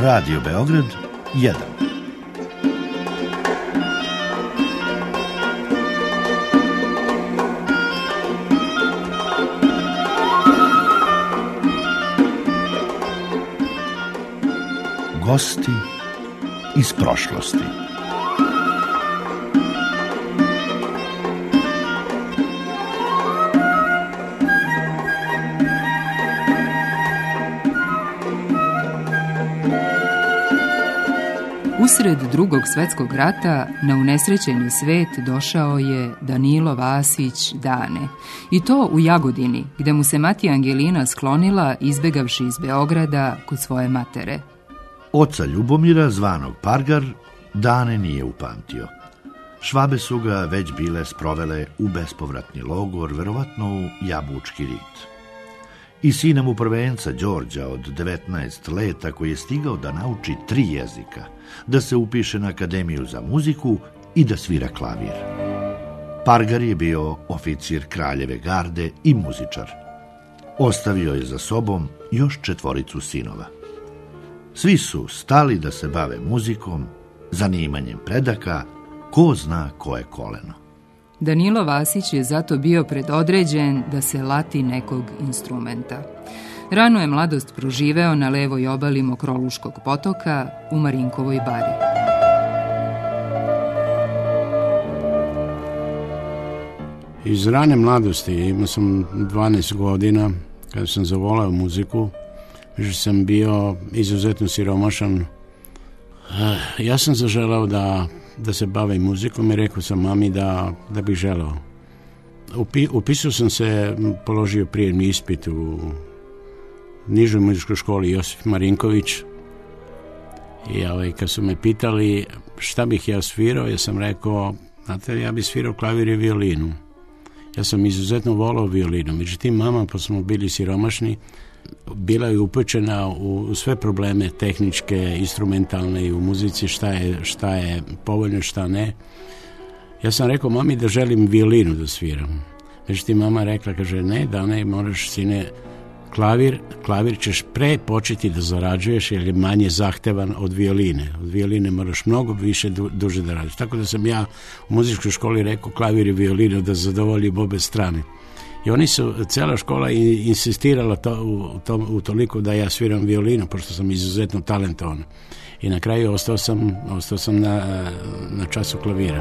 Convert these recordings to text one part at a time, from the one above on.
Radio Beograd 1. Gosti iz prošlosti. Usred Drugog svjetskog rata na unesrećeni svet došao je Danilo Vasić Dane. I to u Jagodini, gde mu se mati Angelina sklonila izbegavši iz Beograda kod svoje matere. Oca Ljubomira, zvanog Pargar, Dane nije upamtio. Švabe su ga već bile sprovele u bespovratni logor, verovatno u Jabučki rit. I sina mu prvenca, Đorđa, od 19 leta, koji je stigao da nauči 3 jezika, da se upiše na Akademiju za muziku i da svira klavir. Pargar je bio oficir Kraljeve garde i muzičar. Ostavio je za sobom još 4 sinova. Svi su stali da se bave muzikom, zanimanjem predaka, ko zna koje koleno. Danilo Vasić je zato bio predodređen da se lati nekog instrumenta. Rano je mladost proživeo na levoj obali Mokroluškog potoka u Marinkovoj bari. Iz rane mladosti, imao sam 12 godina, kada sam zavoleo muziku, že sam bio izuzetno siromašan. Ja sam zaželao da se bavim muzikom i rekao sam mami da bih želeo. Upisao sam se, položio prijemni ispit u nižoj muzičkoj školi Josip Marinković i kad su me pitali šta bih ja svirao, ja sam rekao, znate, ja bih svirao klavir i violinu. Ja sam izuzetno volao violinu, međutim mama, pa smo bili siromašni, bila je upućena u sve probleme tehničke, instrumentalne i u muzici, šta je povoljno, šta ne. Ja sam rekao mami da želim violinu da sviram. Međutim, mama rekla, kaže, ne, moraš, sine, klavir ćeš pre početi da zarađuješ jer je manje zahtevan od violine. Od violine moraš mnogo više duže da radiš. Tako da sam ja u muzičkoj školi rekao klavir i violinu da zadovoljim obe strane. I oni su, cijela škola insistirala u toliko da ja sviram violinu, pošto sam izuzetno talentovan. I na kraju ostao sam na času klavira.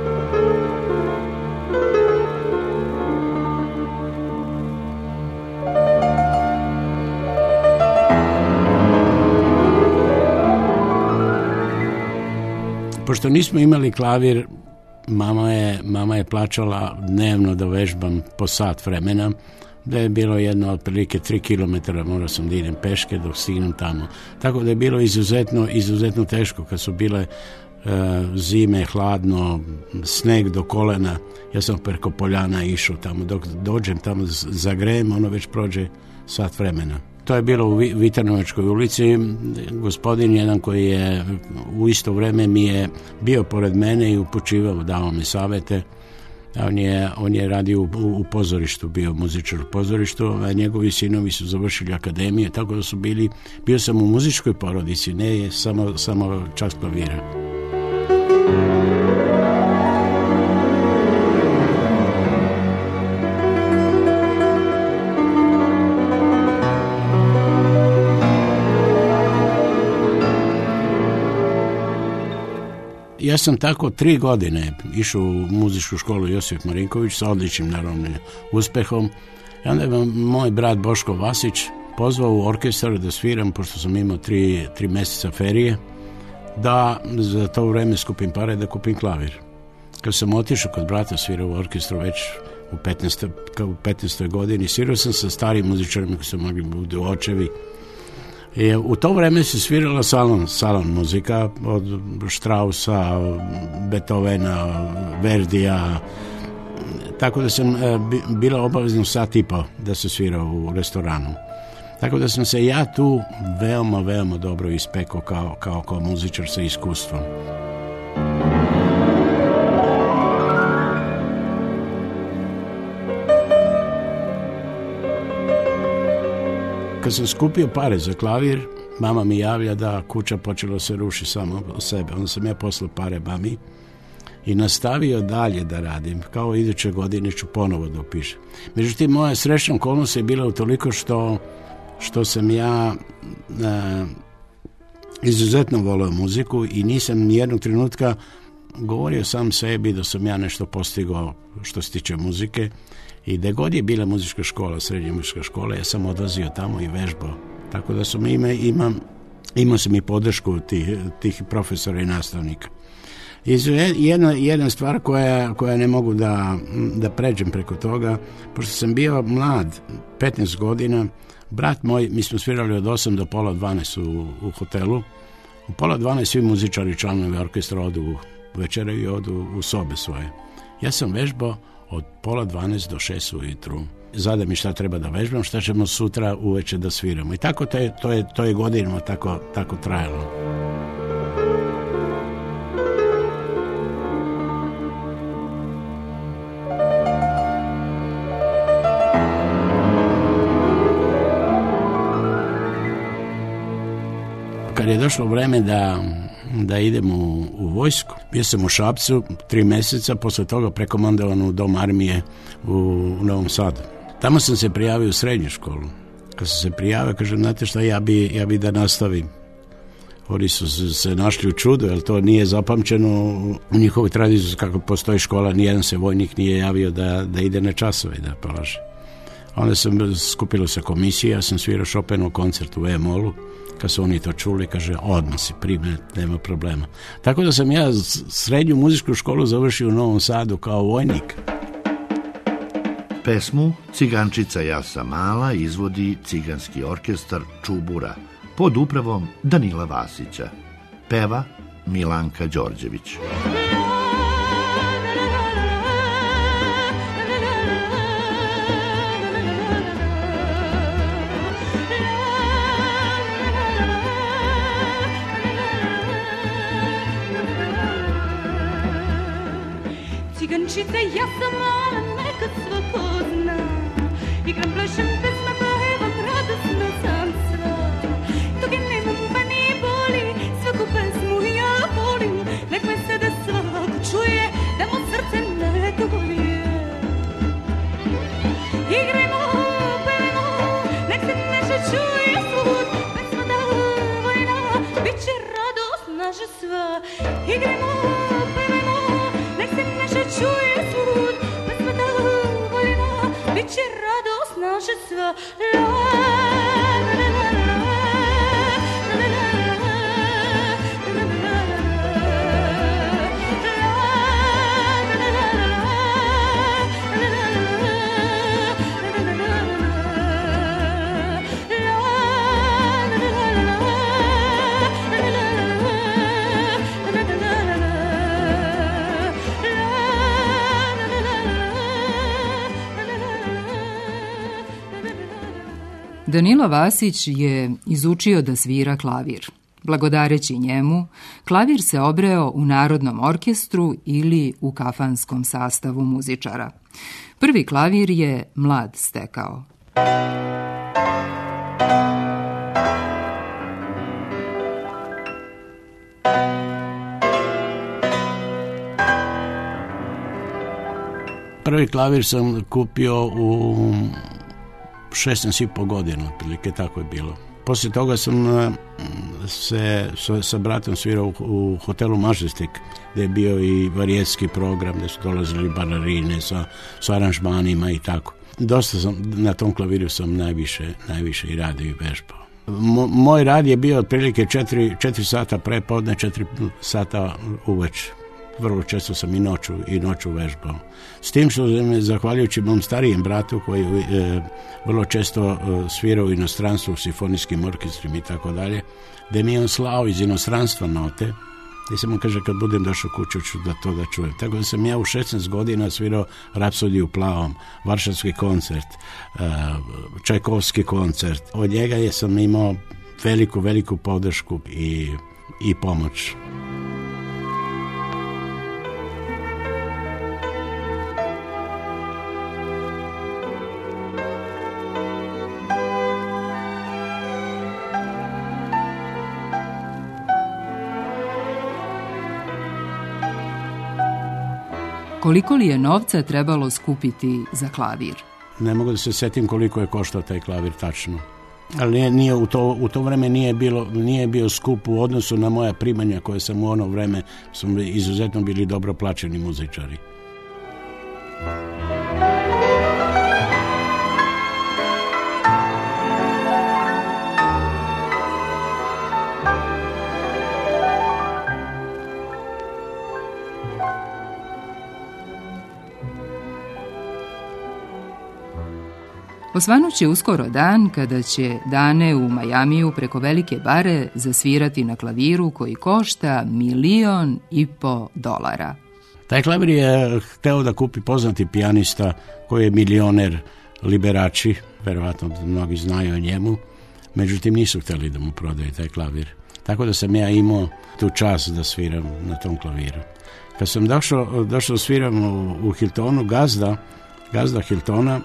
Pošto nismo imali klavir, mama je plaćala dnevno da vežbam po sat vremena, da je bilo jedno otprilike 3 km, morao sam da idem peške dok stignem tamo. Tako da je bilo izuzetno teško kad su bile zime, hladno, sneg do kolena. Ja sam preko poljana išao tamo, dok dođem tamo zagrejem, ono već prođe sat vremena. To je bilo u Vitarnovačkoj ulici. Gospodin jedan koji je u isto vreme mi je bio pored mene i upućivao, dao mi savete. On je radio u pozorištu, bio muzičar u pozorištu, a njegovi sinovi su završili akademiju, tako da su bio sam u muzičkoj porodici, ne samo čas klavira. Ja sam tako 3 godine išao u muzičku školu Josip Marinković sa odličnim, naravno, uspehom. I onda je moj brat Boško Vasić pozvao u orkestar da sviram, pošto sam imao 3 mjeseca ferije, da za to vreme skupim pare da kupim klavir. Kad sam otišao kod brata, svirao u orkestru već u 15. godini, svirao sam sa starim muzičarima koji su mogli biti očevi. U to vreme se svirala salon muzika od Strausa, Beethovena, Verdija, tako da sam bila obavezno sat i po da se svira u restoranu. Tako da sam se ja tu veoma dobro ispekao kao muzičar sa iskustvom. Kad sam skupio pare za klavir, mama mi javlja da kuća počelo se ruši samo od sebe. Onda sam ja poslao pare mami i nastavio dalje da radim. Kao iduće godine ću ponovo da upišem. Međutim, moja srećna okolnost je bila utoliko što sam ja izuzetno volio muziku i nisam nijednog trenutka govorio sam sebi da sam ja nešto postigao što se tiče muzike. I da god je bila muzička škola, srednja muzička škola, ja sam odlazio tamo i vežbao. Tako da sam imao sam i podršku tih profesora i nastavnika. Jedna stvar koja ne mogu da pređem preko toga, pošto sam bio mlad, 15 godina, brat moj, mi smo svirali od 8 do pola 12 u hotelu. U pola 12 svi muzičari, članovi orkestra odu večeraju i odu u sobe svoje. Ja sam vežbao od pola 12 do 6 ujutru. Zada mi šta treba da vežbam, šta ćemo sutra uveče da sviramo. I tako to je godinama tako trajalo. Kad je došlo vreme da idem u vojsku, bio sam u Šapcu 3 mjeseca, posle toga prekomandovan u Dom armije u Novom Sadu. Tamo sam se prijavio u srednju školu. Kad sam se prijavio, kažem, znate šta, ja bi da nastavim. Oni su se našli u čudu, jer to nije zapamćeno u njihovoj tradiciji, kako postoji škola, nijedan se vojnik nije javio da ide na časove, da polaže. Onda skupilo se komisija, ja sam svirao Chopinov koncert u E-molu. Kad su oni to čuli, kaže, odmah si prime, nema problema. Tako da sam ja srednju muzičku školu završio u Novom Sadu kao vojnik. Pesmu Cigančica Jasa Mala izvodi ciganski orkestar Čubura pod upravom Danila Vasića. Peva Milanka Đorđević. Cigančice, ja sam mala, neka svako zna. Igram, plešem, pesma, pevam, radosno sam sva. Tuge nemam, pa nije boli, svaku pesmu ja volim. Nek me se da svako čuje, da mu srce ne dovolje. Igrajmo, pevimo, nek se naše čuje svud. Pesma da vojna, bit će radost naša sva. Igrajmo, pevimo, nek se naša čuje svud, pesma da voljena, bit će radost naša sva. Danilo Vasić je izučio da svira klavir. Blagodareći njemu, klavir se obreo u Narodnom orkestru ili u kafanskom sastavu muzičara. Prvi klavir je mlad stekao. Prvi klavir sam kupio u 16,5 godina, otprilike tako je bilo. Poslije toga sam se sa bratom svirao u hotelu Majestic, gdje je bio i varijetski program, gdje su dolazili balerine sa aranžmanima i tako. Dosta sam, na tom klaviru sam najviše i radio i vežbao. Moj rad je bio otprilike 4 sata prepodne, 4 sata uveče. Vrlo često sam i noću vežbao. S tim što me, zahvaljujući mom starijem bratu koji vrlo često svirao u inostranstvu, u simfonijskim orkestrima i tako dalje, da mi je on slao iz inostranstva note, i sam mu kaže, kad budem došao kuću ću da čujem. Tako da sam ja u 16 godina svirao Rapsodiju u plavom, Varšavski koncert, Čajkovski koncert. Od njega sam imao veliku podršku i pomoć. koliko li je novca trebalo skupiti za klavir? Ne mogu da se setim koliko je koštao taj klavir tačno. Ali nije u to vreme nije bio skup u odnosu na moja primanja koje sam u ono vreme, smo izuzetno bili dobro plaćeni muzičari. Osvanut će uskoro dan kada će Dane u Majamiju preko velike bare zasvirati na klaviru koji košta $1,500. Taj klavir je hteo da kupi poznati pijanista koji je milioner, Liberace, verovatno mnogi znaju o njemu, međutim nisu hteli da mu prodaju taj klavir. Tako da sam ja imao tu čast da sviram na tom klaviru. Kad sam došao sviram u Hiltonu, gazda Hiltona,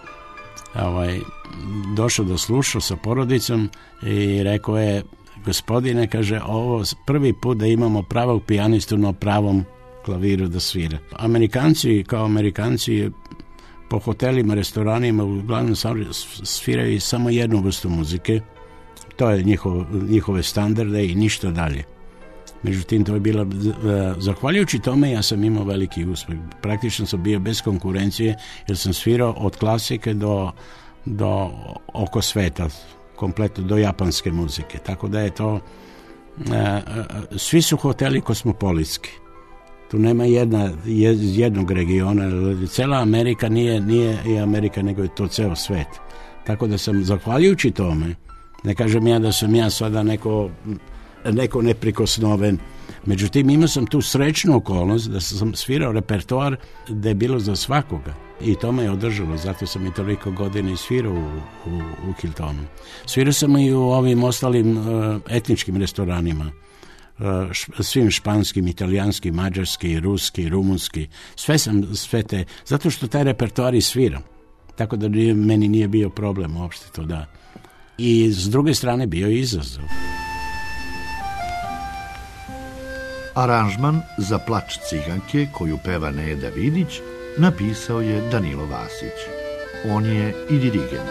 došao da sluša sa porodicom i rekao je, gospodine, kaže, ovo prvi put da imamo pravog pijanistu na pravom klaviru da svira. Amerikanci po hotelima, restoranima uglavnom sviraju samo jednu vrstu muzike, to je njihove standarde i ništa dalje. Međutim, to je bilo, zahvaljujući tome ja sam imao veliki uspeh. Praktično sam bio bez konkurencije jer sam svirao od klasike do oko sveta, kompletno do japanske muzike. Tako da je to, svi su hoteli kosmopolitski. Tu nema jednog regiona, cela Amerika nije i Amerika, nego je to ceo svet. Tako da sam, zahvaljujući tome, ne kažem ja da sam ja sada neko neprikosnoven. Međutim, imao sam tu srećnu okolnost da sam svirao repertoar da je bilo za svakoga. I to me je održalo, zato sam i toliko godina i svirao u Hiltonu. Svirao sam i u ovim ostalim etničkim restoranima. Svim španskim, italijanski, mađarski, ruski, rumunski. Sve te, zato što taj repertoar i sviram. Tako da meni nije bio problem uopšte to da. I s druge strane bio je izazov. Aranžman za Plač ciganke, koju peva Neda Vidić, napisao je Danilo Vasić. On je i dirigent.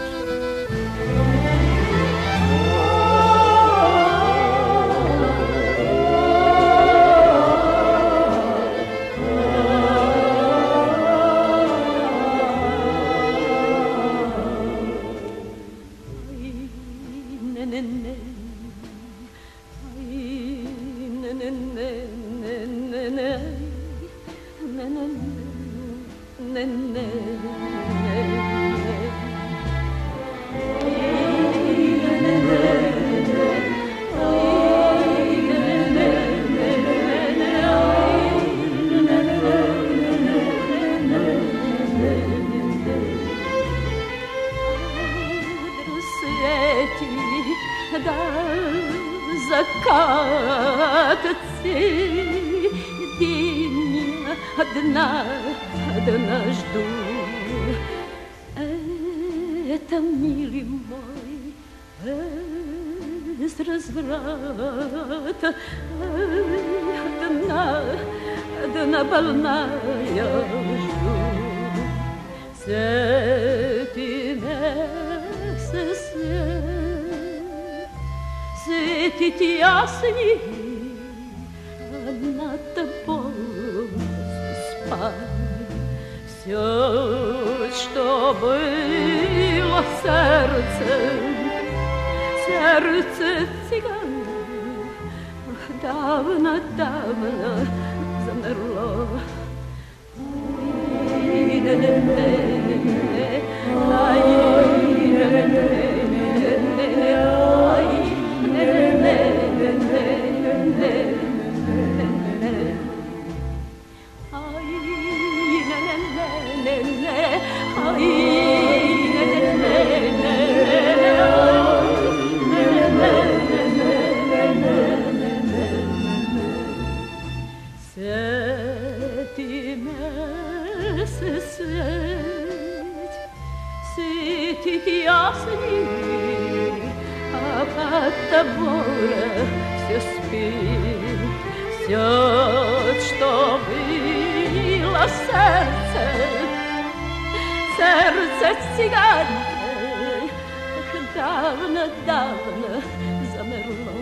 Что было serce ciganke, davno, davno zamerlo.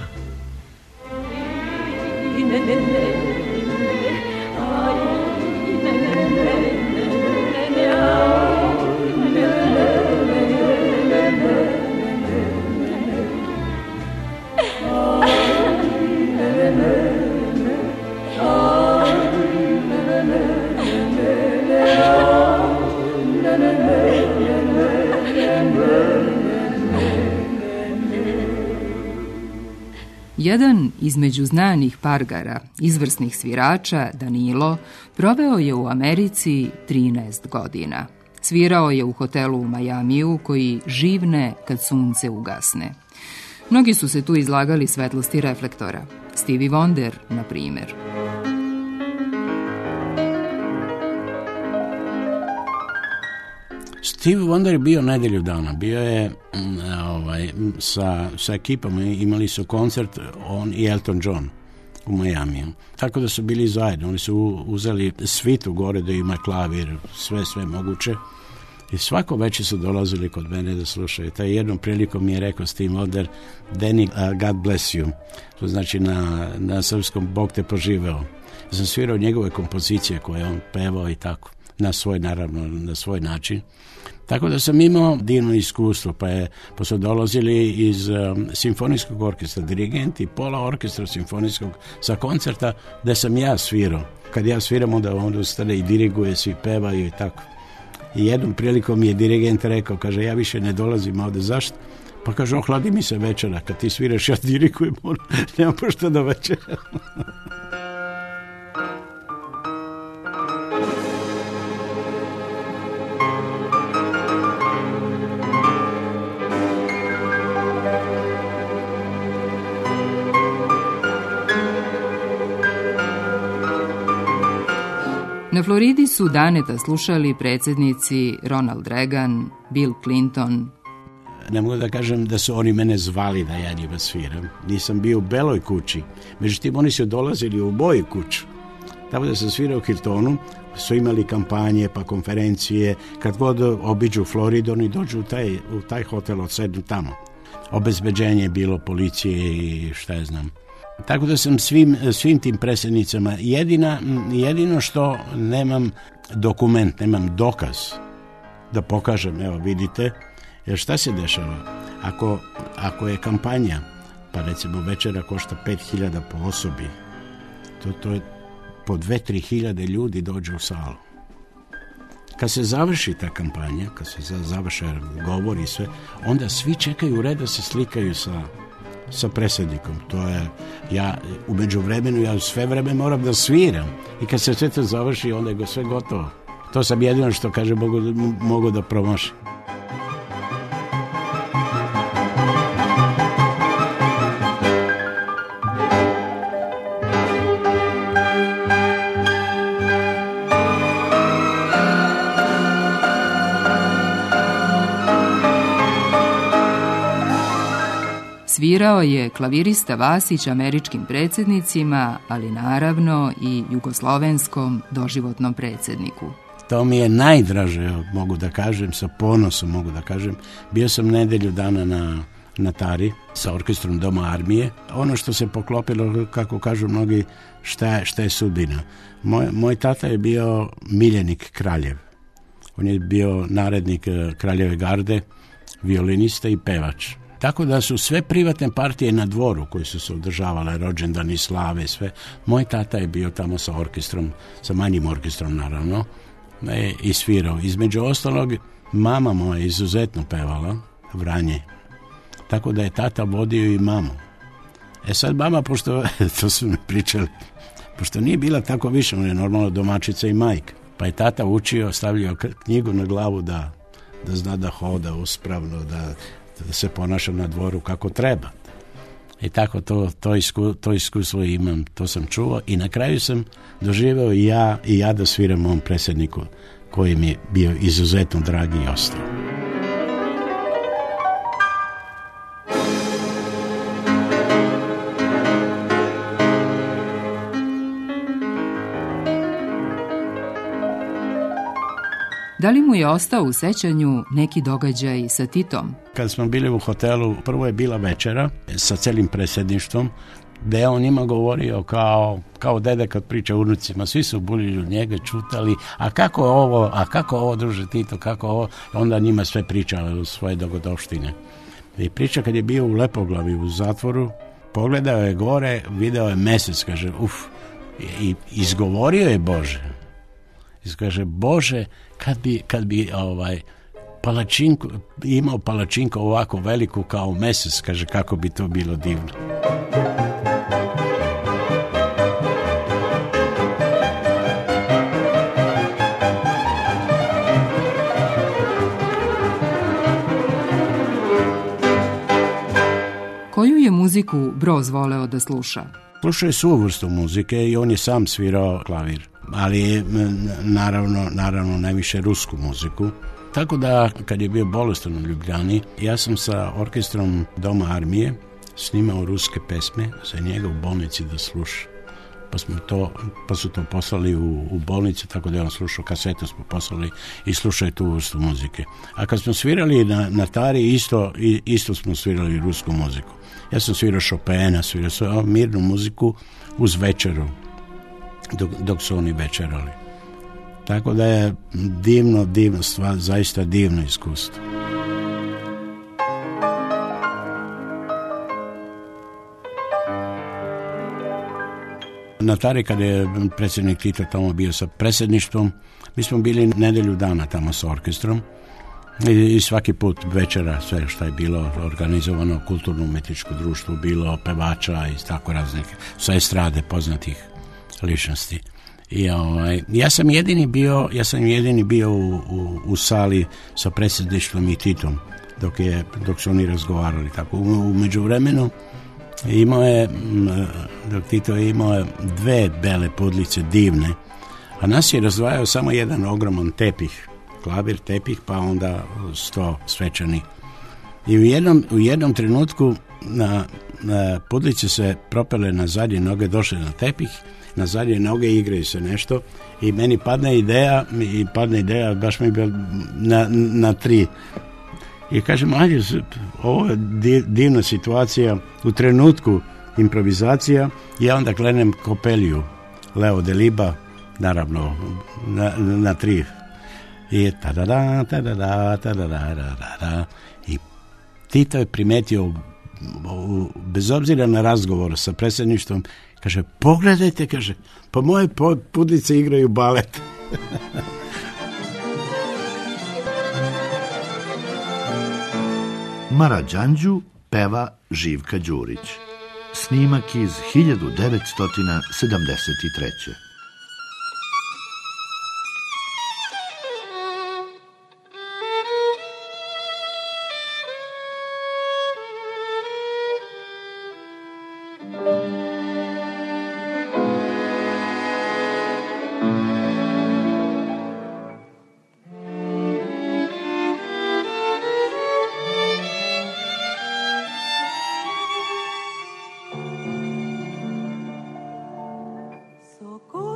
I ne, ne, ne, aj, ne, ne, ne, ne, ne, aj, ne, ne, Jedan između znanih pargara, izvrsnih svirača, Danilo, proveo je u Americi 13 godina. Svirao je u hotelu u Majamiju koji živne kad sunce ugasne. Mnogi su se tu izlagali svetlosti reflektora. Stevie Wonder, na primjer. Stevie Wonder je bio nedjelju dana. Bio je sa ekipom, imali su koncert, on i Elton John u Majamiju. Tako da su bili zajedno. Oni su uzeli svitu gore da ima klavir, sve moguće. I svako večer su dolazili kod mene da slušaju. Taj jednom prilikom mi je rekao Stevie Wonder, Danny, God bless you. To znači na srpskom Bog te poživeo. Ja sam svirao njegove kompozicije koje on pevao i tako. Na svoj način. Tako da sam imao divno iskustvo, pa su dolazili iz simfonijskog orkestra, dirigenti, pola orkestra simfonijskog sa koncerta gde sam ja svirao. Kad ja sviram, onda ustane i diriguje, svi pevaju i tako. I jednom prilikom mi je dirigent rekao, kaže, ja više ne dolazim ovde, zašto? Pa kaže, ohladi mi se večera, kad ti sviraš, ja dirigujem, nema pošto do večera. Na Floridi su Daneta slušali predsjednici Ronald Reagan, Bill Clinton. Ne mogu da kažem da su oni mene zvali da ja njima sviram. Nisam bio u Beloj kući. Međutim, oni su dolazili u moju kuću. Tako da sam svirao u Hiltonu, su imali kampanje pa konferencije. Kad god obiđu Floridu, oni dođu u taj hotel, odsednu tamo. Obezbeđenje je bilo, policije i šta je znam. Tako da sam svim tim predsjednicama, jedino što nemam dokument, nemam dokaz da pokažem, evo vidite, jer šta se dešava? Ako je kampanja, pa recimo večera košta 5.000 po osobi, to je po 2-3 hiljade ljudi dođe u salu. Kad se završi ta kampanja, kad se završe govor i sve, onda svi čekaju u red da se slikaju sa predsjednikom. To je, u međuvremenu, ja sve vreme moram da sviram. I kad se sve to završi, onda je sve gotovo. To sam jedino što, kaže, mogu da promašim. Svirao je klavirista Vasić američkim predsjednicima, ali naravno i jugoslovenskom doživotnom predsjedniku. To mi je najdraže, mogu da kažem, sa ponosom mogu da kažem. Bio sam nedjelju dana na Tari sa orkestrom Doma armije. Ono što se poklopilo, kako kažu mnogi, šta je sudbina. Moj tata je bio miljenik Kraljev. On je bio narednik Kraljeve garde, violinista i pevač. Tako da su sve privatne partije na dvoru koje su se održavale, rođendani, slave, sve. Moj tata je bio tamo sa orkestrom, sa manjim orkestrom naravno, i svirao. Između ostalog, mama moja je izuzetno pevala, Vranje. Tako da je tata vodio i mamu. Sad mama, pošto, to su mi pričali, pošto nije bila tako više, on je normalno domaćica i majka. Pa je tata učio, stavljao knjigu na glavu da zna da hoda uspravno, da se ponašam na dvoru kako treba. I tako to iskustvo imam, to sam čuo i na kraju sam doživeo i ja da sviram mom predsjedniku koji mi je bio izuzetno dragi i ostao. Da li mu je ostao u sećanju neki događaj sa Titom? Kad smo bili u hotelu, prvo je bila večera sa celim predsjedništvom, gde on ima govorio kao dede kad priča unucima, svi su buljili njega, čutali, a kako ovo druže Tito, kako ovo, onda njima sve pričali svoje dogodovštine. I priča kad je bio u Lepoglavi u zatvoru, pogledao je gore, video je mesec, kaže, i izgovorio je Bože. Kaže, Bože, kad bi palačinku, imao palačinku ovako veliku kao mesec, kaže, kako bi to bilo divno. Koju je muziku Broz voleo da sluša? Slušao je svu vrstu muzike i on je sam svirao klavir, ali naravno najviše rusku muziku. Tako da, kad je bio bolestan u Ljubljani, ja sam sa orkestrom Doma armije snimao ruske pesme za njega u bolnici da sluša. Pa su to poslali u bolnicu, tako da je on slušao, kasetu smo poslali i slušao tu vrstu muzike. A kad smo svirali na Tari, isto smo svirali rusku muziku. Ja sam svirao Chopina, svirao sam mirnu muziku uz večeru, dok su oni večerali. Tako da je divno stvar, zaista divno iskustvo. Na Tari, kada je predsjednik Tito tamo bio sa predsjedništvom, mi smo bili nedelju dana tamo sa orkestrom i svaki put večera, sve što je bilo organizovano, kulturno-umjetničko društvo, bilo pevača i tako raznih, sa estrade poznatih ličnosti. I ja sam jedini bio u sali sa predsjedništvom i Titom dok su oni razgovarali. Tako u međuvremenu Tito je imao 2 bele pudlice divne, a nas je razdvajao samo jedan ogroman tepih, klavir, tepih, pa onda 100 svečanih. I u jednom trenutku na pudlice se propele na zadnje noge, došle na tepih, na zadnje noge igraju se nešto i meni padne ideja, baš mi je bilo na 3. I kažem, ajde, ovo je divna situacija, u trenutku improvizacija, ja onda klenem Kopeliju, Leo Deliba, naravno, na 3. I ta-da-da, ta-da-da, ta-da-da, i Tito je primetio, bez obzira na razgovor sa predsjedništvom, kaže, pogledajte, kaže, pa moje pudlice igraju balet. Maradžandžu peva Živka Đurić. Snimak iz 1973. Sokol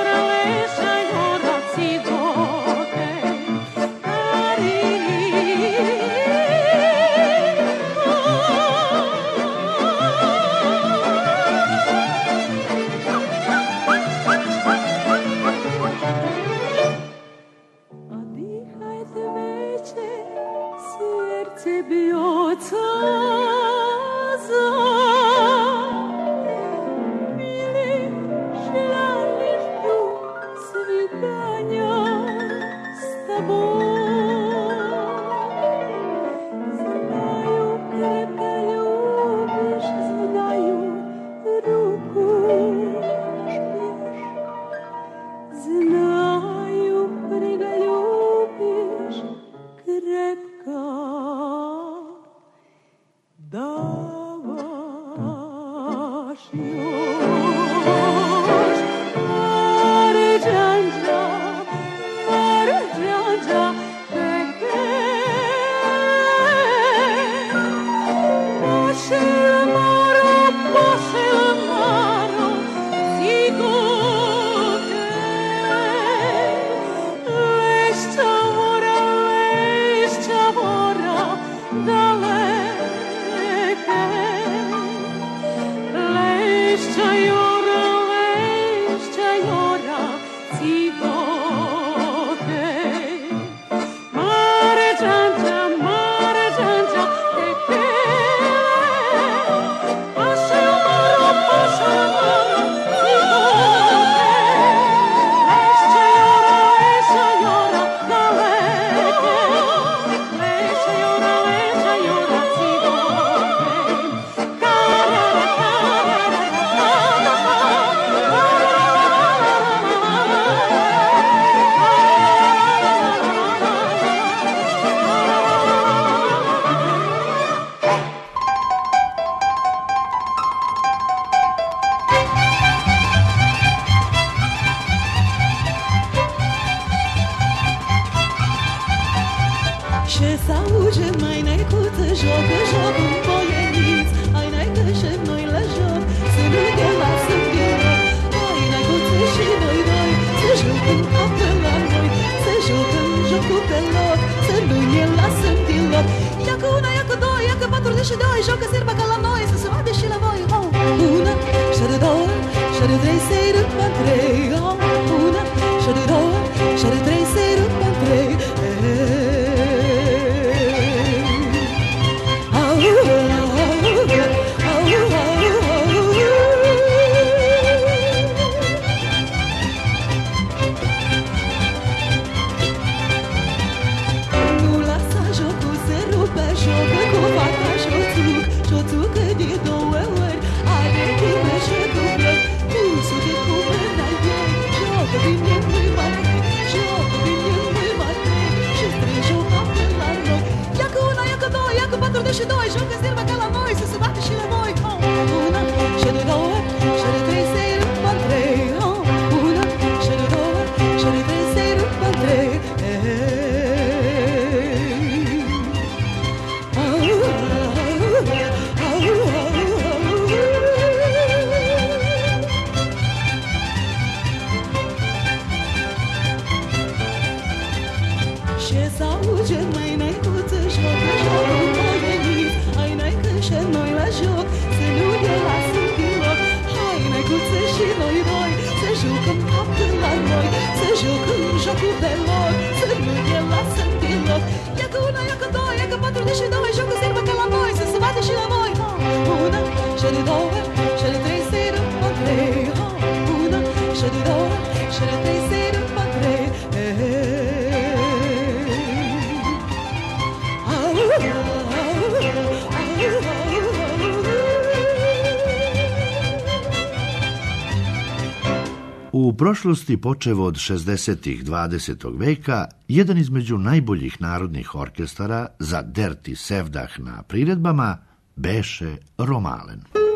U prošlosti, počev od 60-ih 20. veka, jedan između najboljih narodnih orkestara za derti sevdah na priredbama beše Romalen.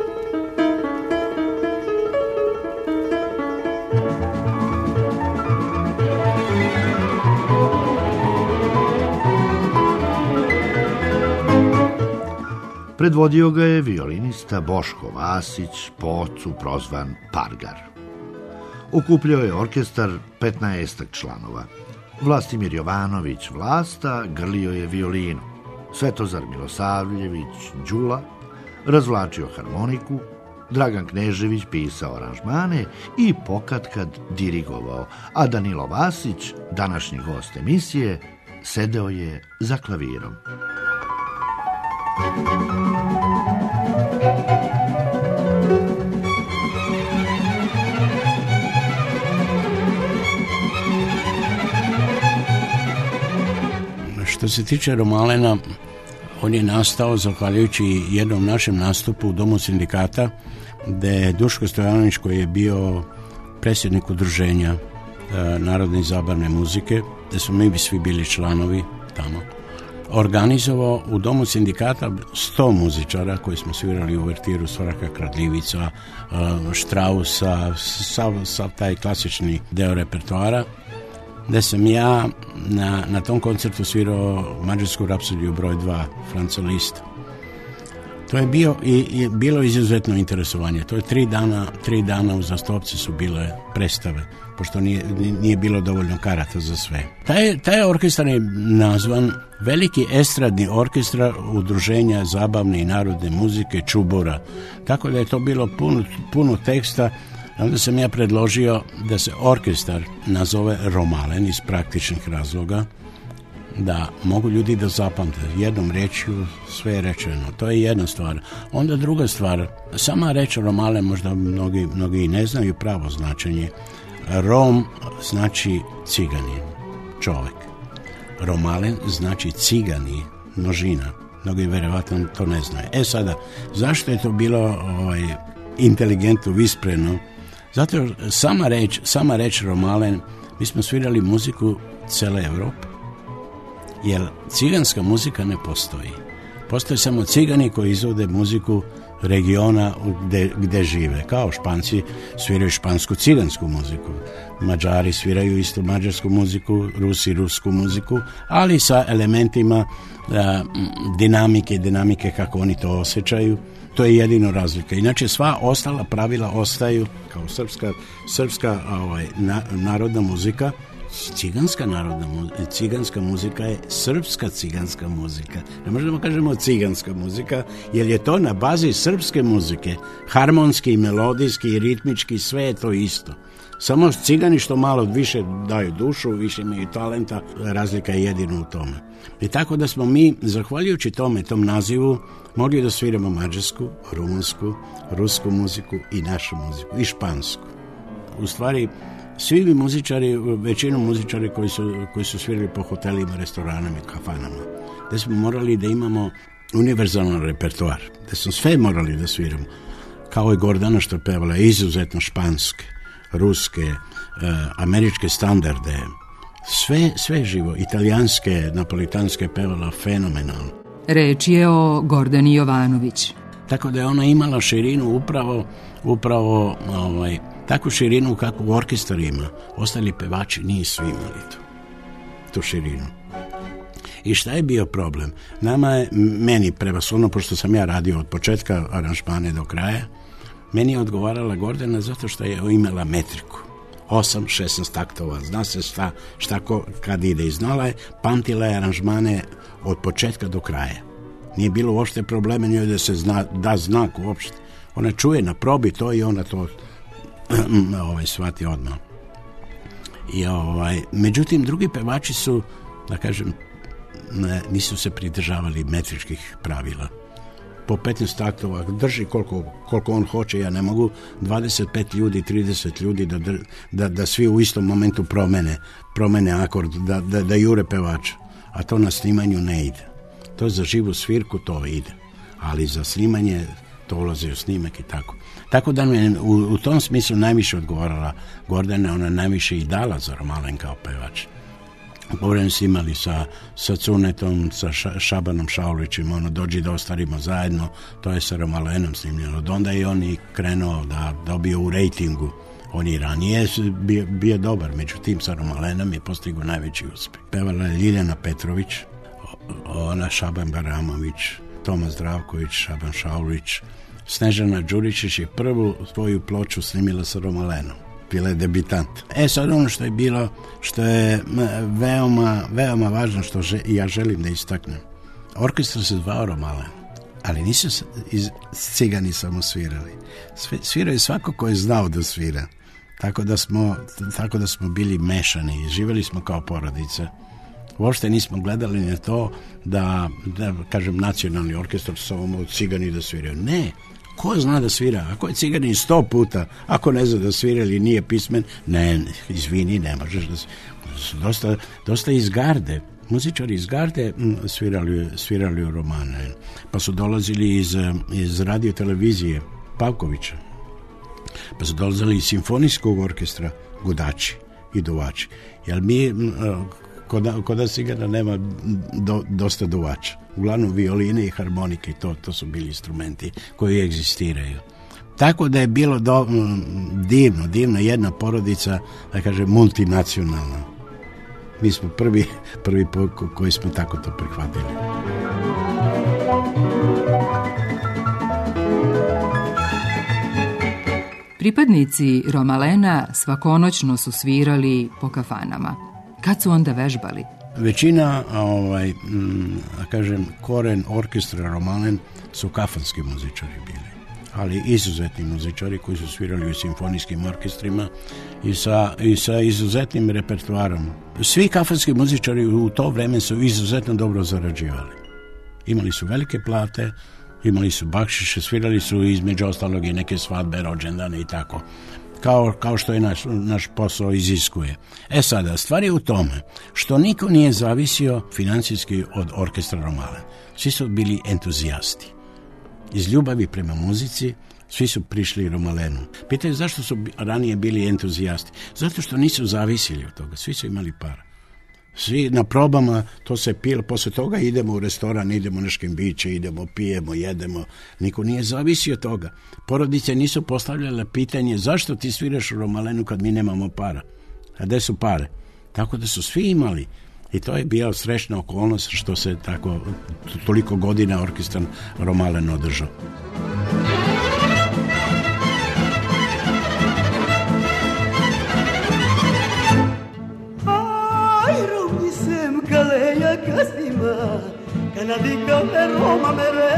Predvodio ga je violinista Boško Vasić, po ocu prozvan Pargar. Okupljao je orkestar 15 članova. Vlastimir Jovanović Vlasta grlio je violinu. Svetozar Milosavljević Đula razvlačio harmoniku, Dragan Knežević pisao aranžmane i pokatkad dirigovao, a Danilo Vasić, današnji gost emisije, sedeo je za klavirom. Što se tiče Romalena, on je nastao zahvaljujući jednom našem nastupu u Domu sindikata, gde je Duško Stojanović, koji je bio predsjednik udruženja narodne i zabavne muzike, gde smo mi svi bili članovi tamo, organizovao u Domu sindikata 100 muzičara koji smo svirali uvertiru Svraka Kradljivica, Štrausa, sav taj klasični deo repertoara, gde sam ja na tom koncertu svirao Mađarsku rapsodiju broj 2 Franca Lista. To je bilo izuzetno interesovanje. To je 3 dana uzastopce su bile predstave, pošto nije bilo dovoljno karata za sve. Taj orkestar je nazvan Veliki estradni orkestar udruženja zabavne i narodne muzike Čubura. Tako da je to bilo puno teksta. Onda sam ja predložio da se orkestar nazove Romalen iz praktičnih razloga, da mogu ljudi da zapamte. Jednom rečju sve je rečeno. To je jedna stvar. Onda druga stvar, sama reč Romalen, možda mnogi i ne znaju pravo značenje. Rom znači ciganin, čovek. Romalen znači cigani, množina. Mnogi verovatno to ne znaju. Sada, zašto je to bilo inteligentno vispreno? Zato sama reč Romalen, mi smo svirali muziku cele Evrope, jer ciganska muzika ne postoji. Postoje samo cigani koji izvode muziku regiona gde žive. Kao Španci sviraju špansku cigansku muziku, Mađari sviraju isto mađarsku muziku, Rusi rusku muziku, ali sa elementima dinamike kako oni to osjećaju. To je jedino razlika. Inače, sva ostala pravila ostaju kao srpska narodna muzika. Ciganska muzika je srpska ciganska muzika. Ne možemo kažemo ciganska muzika, jer je to na bazi srpske muzike. Harmonski, melodijski, ritmički, sve je to isto. Samo cigani što malo više daju dušu, više imaju talenta, razlika je jedino u tome. I tako da smo mi, zahvaljujući tom nazivu, mogli da sviramo mađarsku, rumunsku, rusku muziku i našu muziku, i špansku. U stvari, svi bi muzičari, većinu muzičari koji su svirali po hotelima, restoranama i kafanama, gde smo morali da imamo univerzalan repertoar, gde smo sve morali da sviramo, kao i Gordana što pevala izuzetno španske, ruske, američke standarde, sve živo, italijanske, napolitanske pevala fenomenalno. Reč je o Gordani Jovanović. Tako da je ona imala širinu upravo takvu širinu kakvu orkestar ima. Ostali pevači nisu imali tu širinu. I šta je bio problem? Meni prevashodno, pošto sam ja radio od početka aranžmane do kraja, meni je odgovarala Gordana zato što je imala metriku. 8-16 taktova, zna se šta kad ide. Znala je, pamtila je aranžmane od početka do kraja. Nije bilo uopšte problema njoj da se da znak uopšte. Ona čuje na probi to i ona to shvati odmah. Međutim, drugi pevači su, da kažem, nisu se pridržavali metričkih pravila. Po 15 taktova, drži koliko on hoće, ja ne mogu 25 ljudi, 30 ljudi da svi u istom momentu promene akord, da jure pevača. A to na snimanju ne ide. To za živu svirku to ide. Ali za snimanje to ulazi u snimak i tako. Tako da mi u tom smislu najviše odgovarala Gordana, ona najviše i dala za Romalen kao pevač. Povremeno su imali sa Cunetom, sa Šabanom Šaulićem, dođi da ostvarimo zajedno, to je sa Romalenom snimljeno. Od onda je on i krenuo da dobio u rejtingu. On i ranije bio dobar, međutim sa Romalenom je postigao najveći uspjeh. Pevala je Ljiljana Petrović, ona Šaban Baramović, Toma Zdravković, Šaban Šaulić. Snežana Đuričić je prvu svoju ploču snimila sa Romalenom. bila je debitant. Sad ono što je bilo, što je veoma važno, što ja želim da istaknem. Orkestar se zvao Romalen, ali nisu cigani samo svirali. Svirao je svako ko je znao da svira. Tako da smo bili mešani, živjeli smo kao porodica. Uopšte nismo gledali na to da kažem, nacionalni orkestar samo cigani da sviraju. Ne, ko zna da svira? Ako je ciganin 100 puta, ako ne zna da svira ili nije pismen, ne, izvini, ne možeš da svira. Dosta iz garde, muzičari iz garde svirali u Romane. Pa su dolazili iz radio televizije Pavkovića. Pa su dolazili iz simfonijskog orkestra gudači i duvači. Jer mi kod nas cigana nema dosta duvača. Uglavnom violine i harmonike, to su bili instrumenti koji egzistiraju. Tako da je bilo divno, jedna porodica, da kažem, multinacionalna. Mi smo prvi koji smo tako to prihvatili. Pripadnici Romalena svakonoćno su svirali po kafanama. Kad su onda vežbali? Većina, kažem, koren orkestra Romalen su kafanski muzičari bili, ali izuzetni muzičari koji su svirali u simfonijskim orkestrima i sa izuzetnim repertoarom. Svi kafanski muzičari u to vreme su izuzetno dobro zarađivali. Imali su velike plate, imali su bakšiše, svirali su između ostalog i neke svadbe, rođendane i tako. Kao što je naš posao iziskuje. Sada, stvar je u tome što niko nije zavisio financijski od orkestra Romalen. Svi su bili entuzijasti. Iz ljubavi prema muzici svi su prišli Romalenu. Pitaju zašto su ranije bili entuzijasti. Zato što nisu zavisili od toga. Svi su imali para. Svi na probama, to se pilo, posle toga idemo u restoran, idemo na škembiće, idemo, pijemo, jedemo. Niko nije zavisio od toga. Porodice nisu postavljale pitanje zašto ti sviraš u Romalenu kad mi nemamo para. A gde su pare? Tako da su svi imali. I to je bila srećna okolnost što se tako toliko godina orkestar Romalen održao. Canadica e Roma mere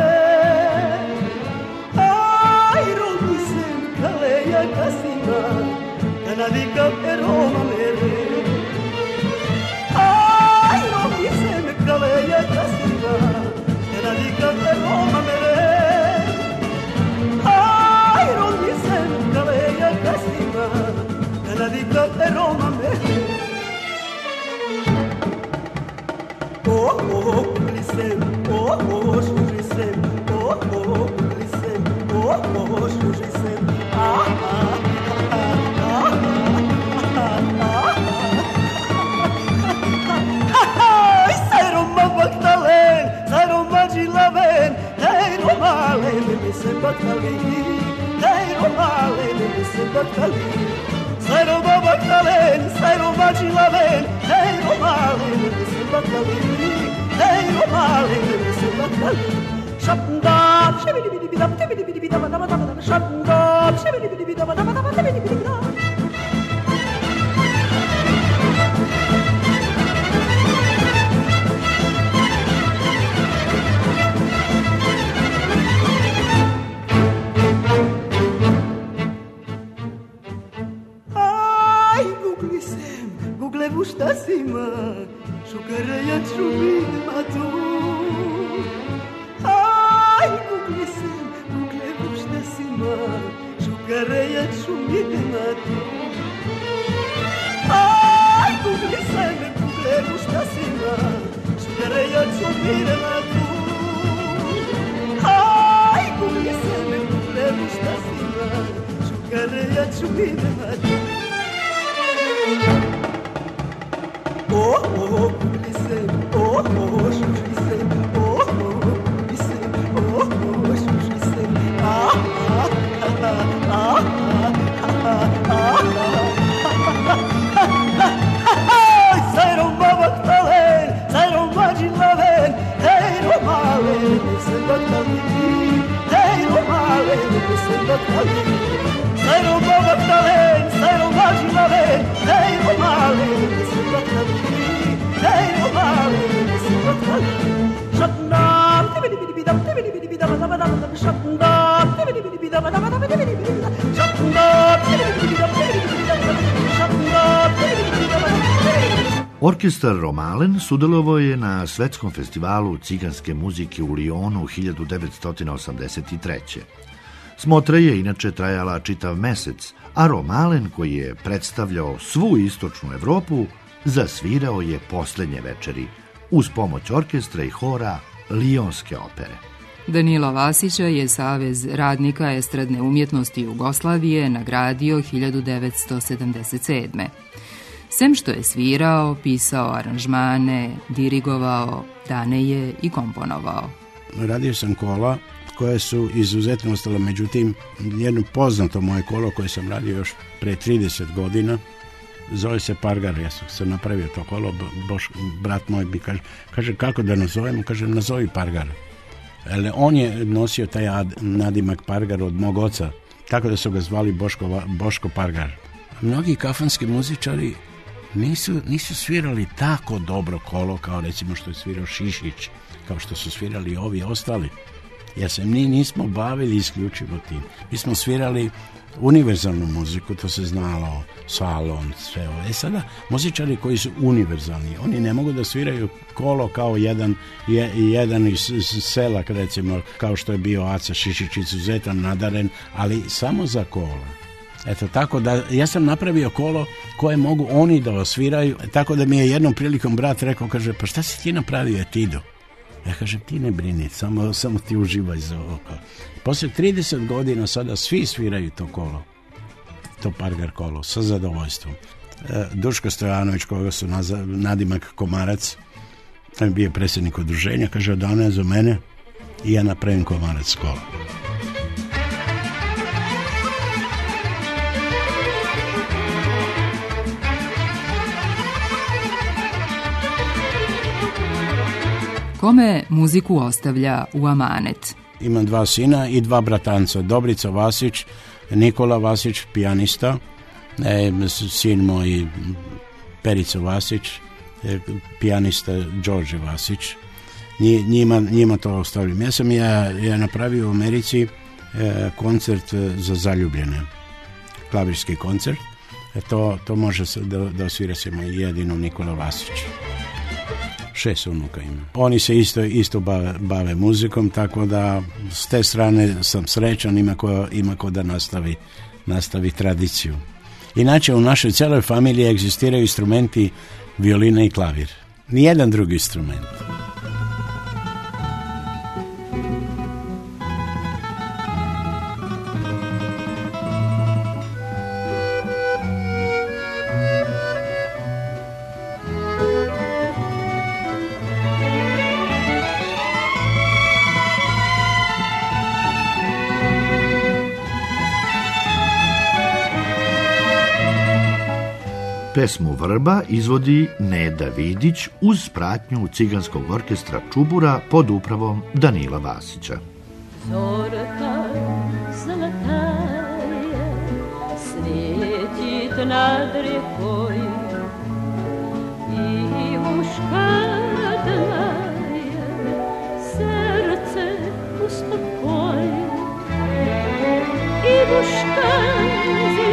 ai romisen kaleya kasima Canadica e Roma mere ai romisen kaleya kasima Canadica e Roma mere ai romisen kaleya kasima Canadica e Roma mere oh listen oh listen oh listen oh listen sai Roma baktalen sai Roma gilaven hey Roma le se baktalen hey Roma le se baktalen sai Roma baktalen sai Roma gilaven hey Roma le se baktalen hey Romale, se battali, shabda, shibidi bidi bida, tibidi bidi bida, bada bada bada, shabda, shibidi bidi bida, bada bada bada, tibidi bidi bida. Ai, Google vušta sima, šukareja čubid matu. Ai, Google vušta sima, šukareja čubid matu. Ai, Google vušta sima, šukareja čubid matu. Ai, Google vušta sima, šukareja čubid matu. Oh, listen, oh, listen, oh, listen, oh, listen, sai Roma baktalen, sai Roma gilaven, hey Romale, se baktali, hey Romale, se baktali, sai Roma baktalen, sai Roma Orkestar Romalen sudjelovao je na svetskom festivalu ciganske muzike u Lionu 1983. Smotra je inače trajala čitav mesec, a Romalen, koji je predstavljao svu istočnu Evropu, zasvirao je posljednje večeri uz pomoć orkestra i hora Lionske opere. Danila Vasića je Savez radnika estradne umjetnosti Jugoslavije nagradio 1977. Sem što je svirao, pisao aranžmane, dirigovao, dane je i komponovao. Radio sam kola koje su izuzetno ostale, međutim, jedno poznato moje kolo koje sam radio još pre 30 godina, zove se Pargar. Ja sam napravio to kolo, brat moj bi kaže kako da nazovem, kaže nazovi Pargar. Ali on je nosio taj nadimak Pargar od mog oca, tako da su ga zvali Boško Pargar. Mnogi kafanski muzičari nisu svirali tako dobro kolo kao recimo što je svirao Šišić, kao što su svirali ovi ostali. Jer se mi nismo bavili isključivo tim. Mi smo svirali univerzalnu muziku, to se znalo, salon, sve ovo. Sada, muzičari koji su univerzalni, oni ne mogu da sviraju kolo kao jedan iz sela, recimo, kao što je bio Aca Šišić, izuzetan, nadaren, ali samo za kola. Eto, tako da ja sam napravio kolo koje mogu oni da osviraju, tako da mi je jednom prilikom brat rekao, kaže, pa šta si ti napravio etidu? Ja kažem, ti ne brini, samo ti uživaj za oko. Poslije 30 godina sada svi sviraju to kolo, to Pargar kolo, sa zadovoljstvom. Duško Stojanović, koga su nadimak Komarac, on je bio predsjednik udruženja, kaže, dana je za mene i ja napravim Komarac kolo. Kome muziku ostavlja u amanet? Imam 2 sina i 2 bratanca, Dobrica Vasić, Nikola Vasić, pijanista, sin moj Perica Vasić, pijanista Đorđe Vasić. Njima to ostavljam. Ja sam napravio u Americi koncert za zaljubljene, klavirski koncert. To može da osvira se jedino Nikola Vasić. 6 unuka ima. Oni se isto bave muzikom, tako da s te strane sam srećan, ima ko da nastavi tradiciju. Inače, u našoj cijeloj familiji egzistiraju instrumenti violina i klavir. Nijedan drugi instrument. Pesmu Vrba izvodi Neda Vidić uz pratnju ciganskog orkestra Čubura pod upravom Danila Vasića. Zorka zlataje svijetit nad rjekoj i uškadna je srce uspokoj i uškazio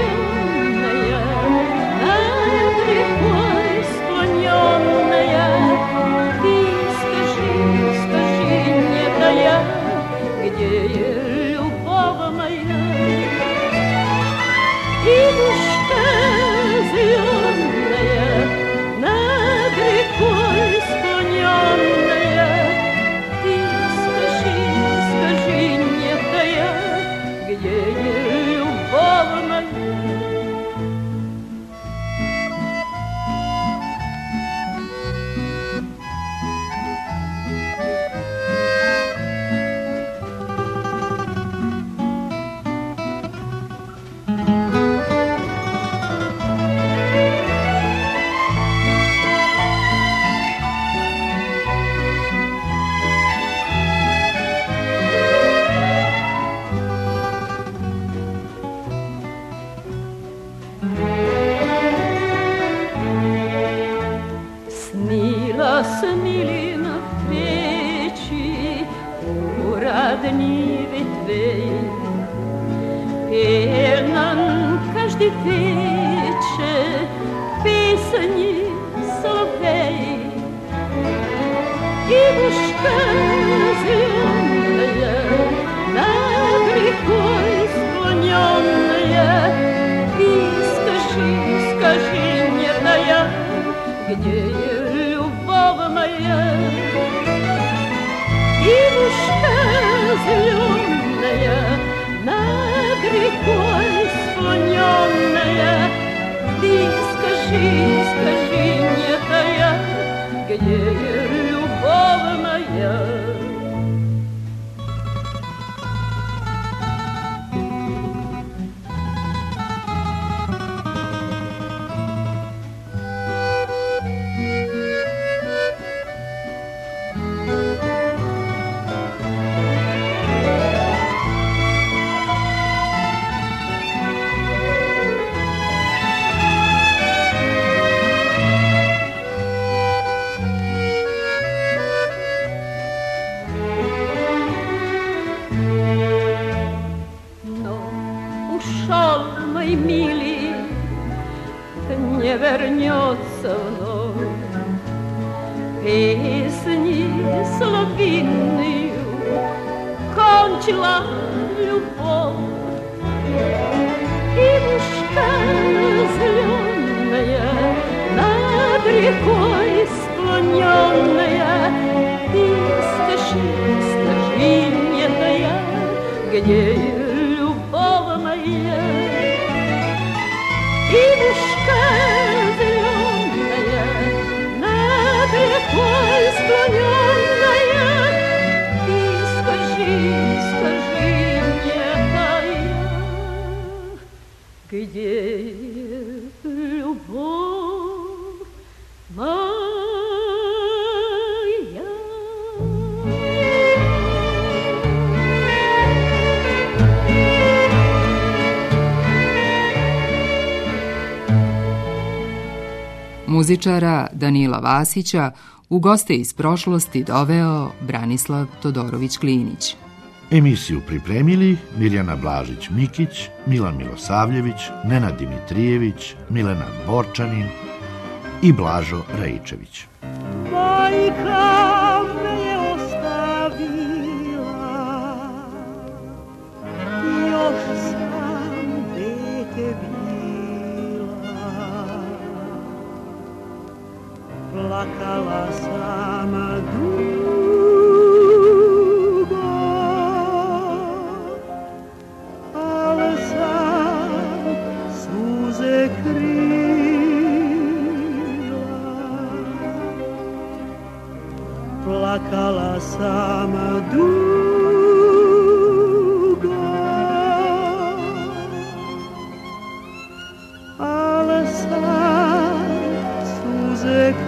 Каждый вечер песни соловей. Ивушка зеленая, на рекой склоненная, ты скажи, нежная, где любовь моя? Ивушка зеленая, над рекой склоненная, ты скажи, нежная, где любовь моя? Милый, не вернется вновь, песни соловьиную кончила любовь. Ивушка зеленая, над рекой склоненная, ты скажи, нежная, где любовь моя? Ивушка зеленая, над рекой склоненная, ты скажи, нежная, где любовь моя? Muzičara Danila Vasića u goste iz prošlosti doveo Branislav Todorović Klinić. Emisiju pripremili Mirjana Blažić-Mikić, Milan Milosavljević, Nenad Dimitrijević, Milena Borčanin i Blažo Rajičević. Majka me je ostavila, još sam dete bila, plakala sam dugo, ali sam suze krila, plakala sam dugo, ali sam suze krila.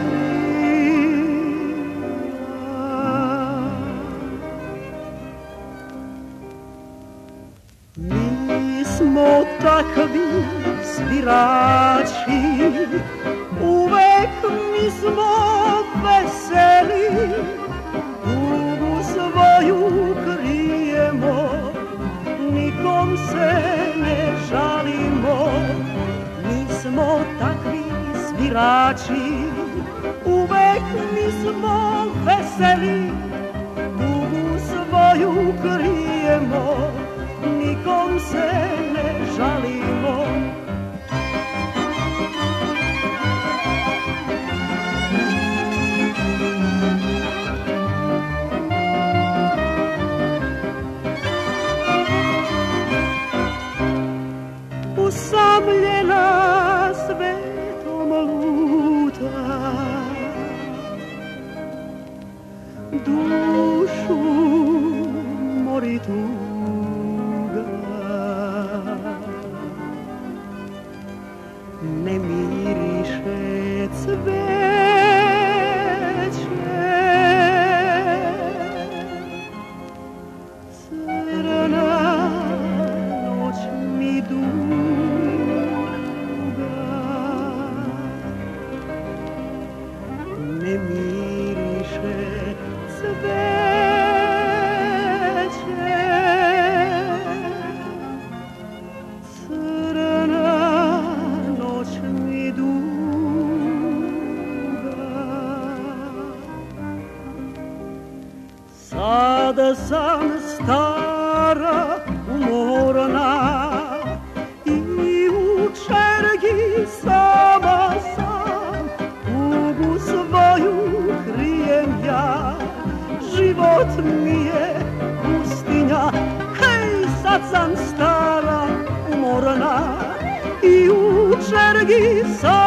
Mi smo takvi svirači, uvek mi smo veseli, tugu svoju krijemo, nikom se ne žalimo. Mi smo takvi svirači, uvek mi smo veseli, tugu svoju krijemo, nikom se ne žalimo. Usamljena svetom luta, dušu mori tuga. Sada sam stara, umorna i u čergi sama sam, tugu svoju krijem ja, život mi je pustinja. Hej, sad sam stara, umorna i u čergi sama